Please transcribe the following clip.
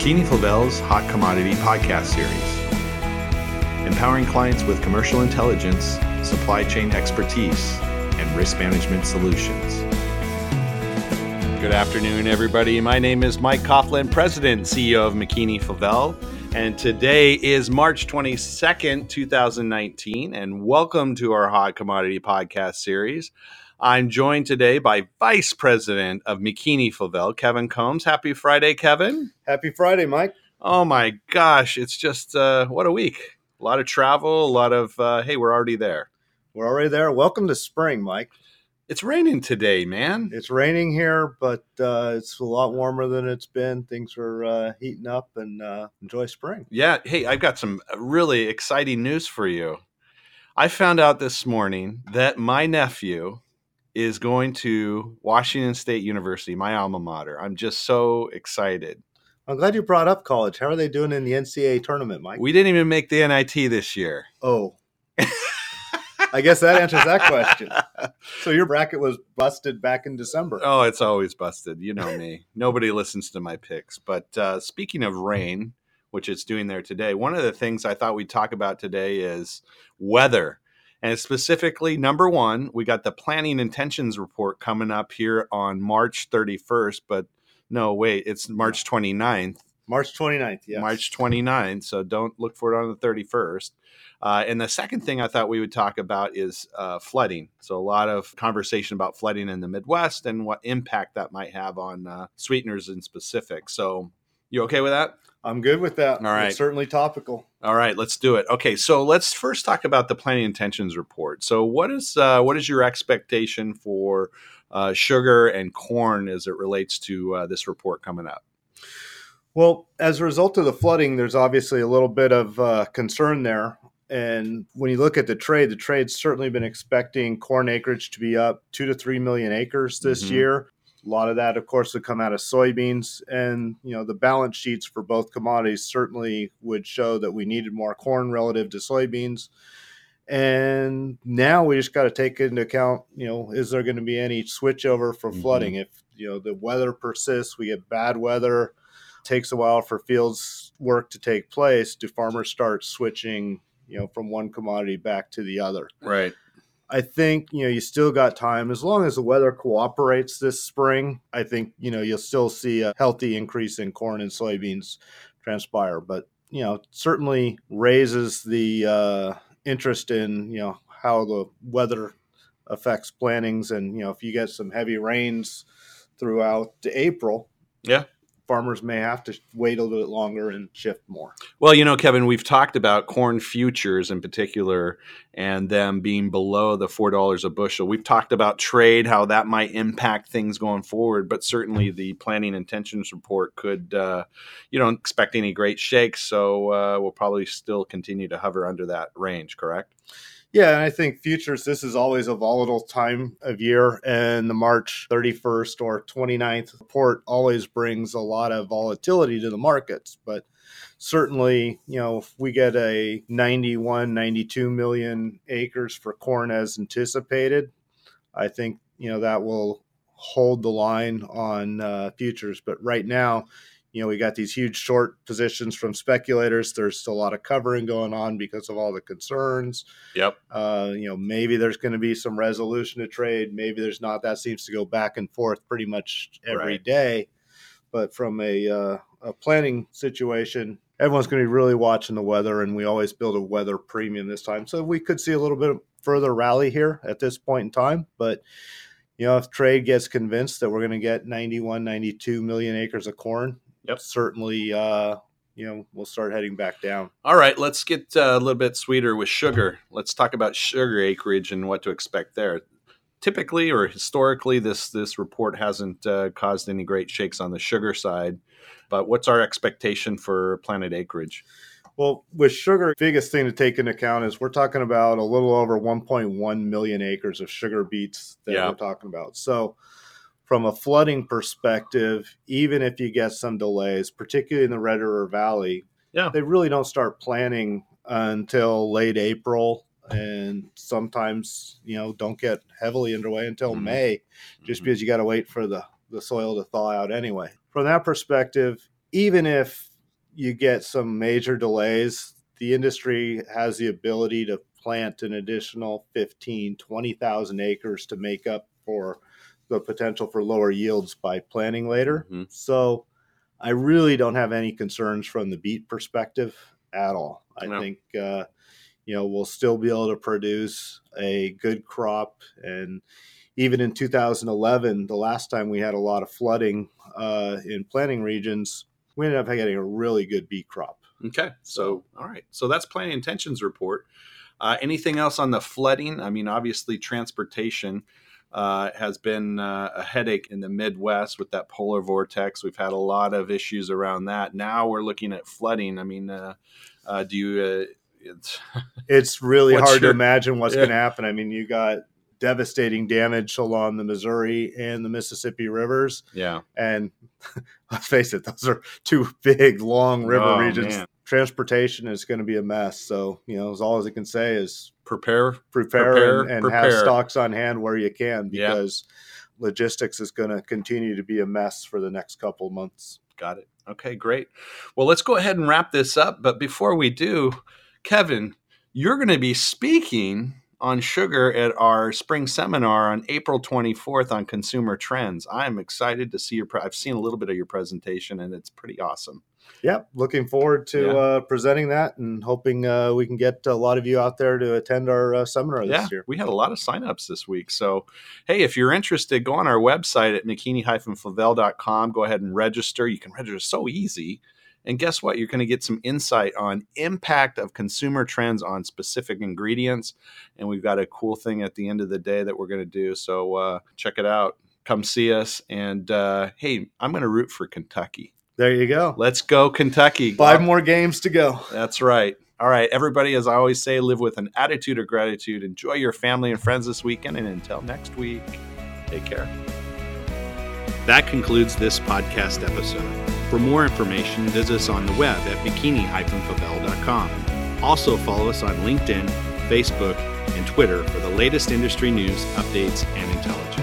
McKinney-Flavel's Hot Commodity Podcast Series, empowering clients with commercial intelligence, supply chain expertise, and risk management solutions. Good afternoon, everybody. My name is Mike Coughlin, President and CEO of McKinney-Flavel, and today is March 22nd, 2019, and welcome to our Hot Commodity Podcast Series. I'm joined today by Vice President of McKinney-Flavel, Kevin Combs. Happy Friday, Kevin. Happy Friday, Mike. Oh my gosh, it's just, what a week. A lot of travel, a lot of, hey, we're already there. We're already there. Welcome to spring, Mike. It's raining today, man. It's raining here, but it's a lot warmer than it's been. Things are heating up, and enjoy spring. Yeah. Hey, I've got some really exciting news for you. I found out this morning that my nephew is going to Washington State University, my alma mater. I'm just so excited. I'm glad you brought up college. How are they doing in the NCAA tournament, Mike? We didn't even make the NIT this year. Oh. I guess that answers that question. So your bracket was busted back in December. Oh, it's always busted. You know me. Nobody listens to my picks. But speaking of rain, which it's doing there today, one of the things I thought we'd talk about today is weather. And specifically, number one, we got the Planning Intentions Report coming up here on March 31st. But no, wait, it's March 29th. March 29th, yes. March 29th, so don't look for it on the 31st. And the second thing I thought we would talk about is flooding. So a lot of conversation about flooding in the Midwest and what impact that might have on sweeteners in specific. So you okay with that? I'm good with that. All right. It's certainly topical. All right, let's do it. Okay, so let's first talk about the Planning Intentions Report. So what is your expectation for sugar and corn as it relates to this report coming up? Well, as a result of the flooding, there's obviously a little bit of concern there. And when you look at the trade's certainly been expecting corn acreage to be up 2 to 3 million acres this year. A lot of that, of course, would come out of soybeans. And, the balance sheets for both commodities certainly would show that we needed more corn relative to soybeans. And now we just got to take into account, is there going to be any switchover for flooding? If, the weather persists, we get bad weather, takes a while for fields work to take place, do farmers start switching, from one commodity back to the other? Right. I think, you still got time. As long as the weather cooperates this spring, I think, you'll still see a healthy increase in corn and soybeans transpire. But, certainly raises the interest in, how the weather affects plantings. And, if you get some heavy rains throughout April, yeah, farmers may have to wait a little bit longer and shift more. Well, Kevin, we've talked about corn futures in particular and them being below the $4 a bushel. We've talked about trade, how that might impact things going forward, but certainly the Planning Intentions Report could, don't expect any great shakes. So we'll probably still continue to hover under that range, correct? Yeah, and I think futures, this is always a volatile time of year, and the March 31st or 29th report always brings a lot of volatility to the markets. But certainly, if we get a 91, 92 million acres for corn as anticipated, I think, that will hold the line on futures. But right now, we got these huge short positions from speculators. There's still a lot of covering going on because of all the concerns. Yep. Maybe there's going to be some resolution to trade. Maybe there's not. That seems to go back and forth pretty much every day. But from a planning situation, everyone's going to be really watching the weather, and we always build a weather premium this time. So we could see a little bit of further rally here at this point in time. But, if trade gets convinced that we're going to get 91, 92 million acres of corn, yep, certainly, we'll start heading back down. All right, let's get a little bit sweeter with sugar. Let's talk about sugar acreage and what to expect there. Typically or historically, this report hasn't caused any great shakes on the sugar side, but what's our expectation for planted acreage? Well, with sugar, the biggest thing to take into account is we're talking about a little over 1.1 million acres of sugar beets that we're talking about. So from a flooding perspective, even if you get some delays, particularly in the Red River Valley, they really don't start planting until late April, and sometimes, don't get heavily underway until May, just because you got to wait for the soil to thaw out anyway. From that perspective, even if you get some major delays, the industry has the ability to plant an additional 15, 20,000 acres to make up for the potential for lower yields by planting later. Mm-hmm. So I really don't have any concerns from the beet perspective at all. I think, we'll still be able to produce a good crop. And even in 2011, the last time we had a lot of flooding in planting regions, we ended up getting a really good beet crop. Okay. So, all right. So that's Planting Intentions Report. Anything else on the flooding? I mean, obviously transportation has been a headache in the Midwest with that polar vortex. We've had a lot of issues around that. Now we're looking at flooding. I mean, it's really hard to imagine what's going to happen. I mean, you got devastating damage along the Missouri and the Mississippi rivers. Yeah. And let's face it, those are two big, long river regions. Man. Transportation is going to be a mess. So, all I can say is prepare and have stocks on hand where you can, because logistics is going to continue to be a mess for the next couple of months. Got it. Okay, great. Well, let's go ahead and wrap this up. But before we do, Kevin, you're going to be speaking on sugar at our spring seminar on April 24th on consumer trends. I'm excited to see I've seen a little bit of your presentation, and it's pretty awesome. Yep. Looking forward to presenting that, and hoping we can get a lot of you out there to attend our seminar this year. We had a lot of signups this week. So, hey, if you're interested, go on our website at mckinney-flavel.com. Go ahead and register. You can register so easy. And guess what? You're going to get some insight on impact of consumer trends on specific ingredients. And we've got a cool thing at the end of the day that we're going to do. So check it out. Come see us. And hey, I'm going to root for Kentucky. There you go. Let's go, Kentucky. 5 more games to go. That's right. All right, everybody, as I always say, live with an attitude of gratitude. Enjoy your family and friends this weekend. And until next week, take care. That concludes this podcast episode. For more information, visit us on the web at mckinney-flavel.com. Also follow us on LinkedIn, Facebook, and Twitter for the latest industry news, updates, and intelligence.